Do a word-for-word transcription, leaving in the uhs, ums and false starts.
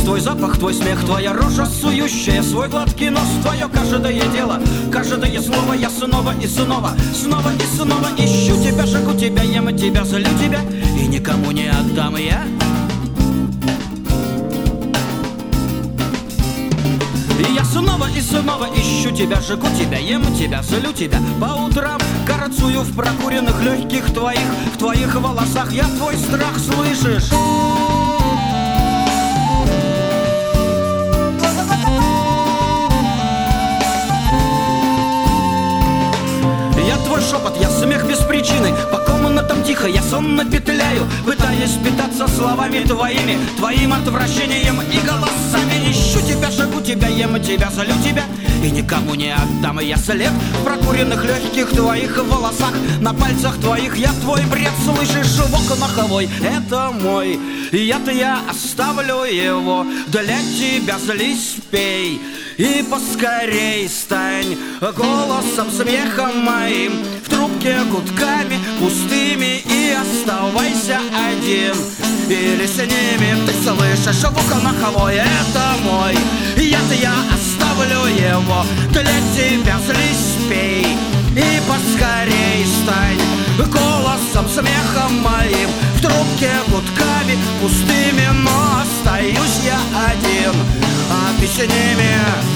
твой запах, твой смех, твоя рожа сующая, свой гладкий нос, твое каждое дело, каждое слово. Я снова и снова, снова и снова ищу тебя, жгу тебя, ем тебя, злю тебя, и никому не отдам я. И я снова и снова ищу тебя, жгу тебя, ем тебя, злю тебя. По утрам горцую в прокуренных легких твоих, в твоих волосах я твой страх, слышишь? Я твой шепот, я смех без причины, по комнатам тихо я сонно петляю, пытаясь питаться словами твоими, твоим отвращением и голосами. Ищу тебя, жгу тебя, ем тебя, злю тебя, и никому не отдам я след в прокуренных легких твоих волосах, на пальцах твоих я твой бред, слышишь? В окнах овой, это мой, и я-то я оставлю его для тебя, злись, пей. И поскорей стань голосом, смехом моим, в трубке гудками пустыми, и оставайся один. Или с ними ты слышишь, в окнах овой, это мой, я-то я оставлю его для тебя, злись, пей. И поскорей стань голосом, смехом моим, в трубке гудками пустыми, но остаюсь я один. А ты с ними